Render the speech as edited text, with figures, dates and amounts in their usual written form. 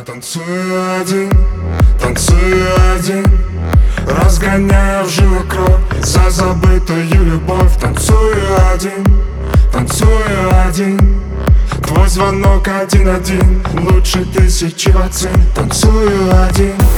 танцую один, разгоняя в жилах кровь за забытую любовь. Танцую один, твой звонок один-один лучше тысячи ватт. Танцую один.